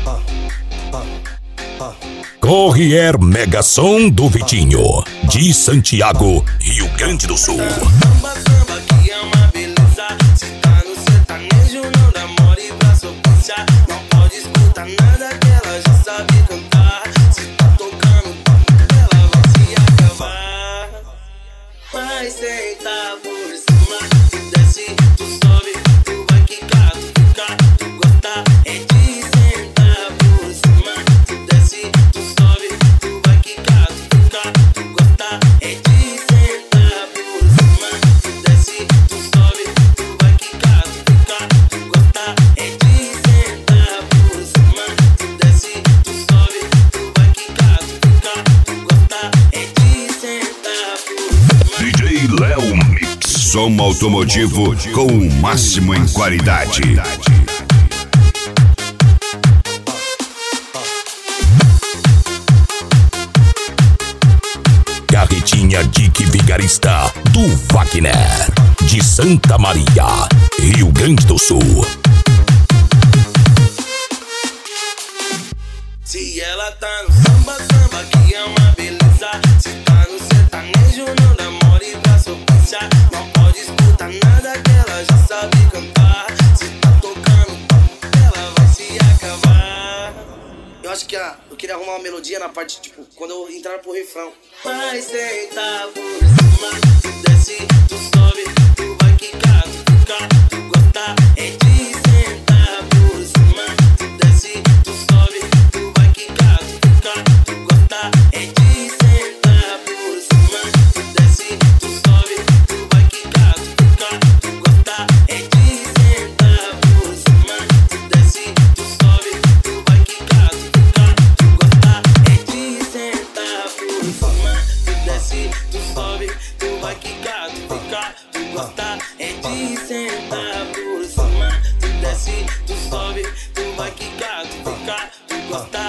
Corrier Mega Som do Vitinho, de Santiago, Rio Grande do Sul. Samba, samba, que é uma beleza. Se tá no sertanejo, não dá mole pra sofrência. Não pode escutar nada que ela já sabe cantar. Se tá tocando papo, ela vai se acabar. Vai sentar por cima, tu desce, tu sobe, tu vai quicar, tu fica, tu gosta é de sentar por cima, tu desce, tu sobe, tu vai quicar, tu fica, tu gosta é de sentar por cima, tu desce, tu sobe, tu vai quicar, tu fica, tu gosta é de sentar por cima, tu desce, tu sobe, tu vai quicar, tu fica, tu gosta é de sentar por cima. DJ Léo Mix, som automotivo com o máximo em qualidade. Carretinha Dick Vigarista do Wagner, de Santa Maria, Rio Grande do Sul. Se ela tá no samba, samba, que é uma beleza. Se tá no sertanejo, não dá mole pra sofrência. Não pode escutar nada que ela já sabe cantar. Se tá tocando papo, ela vai se acabar. Eu acho que eu queria arrumar uma melodia na parte, tipo, quando eu entrar pro refrão. Vai sentar por cima, tu desce, tu sobe, tu vai quicar, tu fica, tu gosta é de sentar por cima, tu desce, tu sobe, tu vai quicar, tu fica, tu gosta é de sentar por cima, tu desce, tu sobe, tu vai quicar, tu fica, tu gosta é de sentar por cima, tu desce, tu sobe, tu vai quicar, tu fica, tu gosta é de sentar por cima, tu desce, tu sobe, tu vai quicar, tu fica, tu gosta é de sentar por cima, tu desce, tu sobe, tu vai quicar, tu fica, tu gosta